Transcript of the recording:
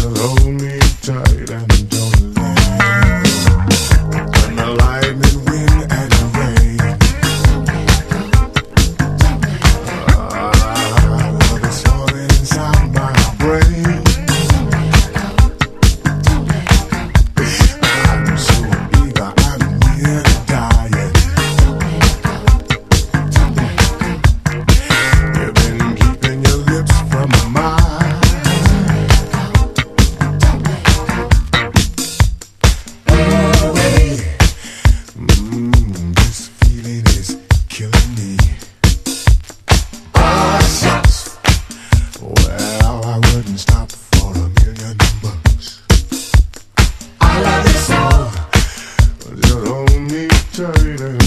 Just hold me tight and don't let go. When the lightning, wind, and rain, love is falling inside my brain. I'm so eager, I'm nearly dying. You've been keeping your lips from mine. This feeling is killing me. Oh, shucks. Well, I wouldn't stop for $1,000,000. I love you so. Just hold me tight and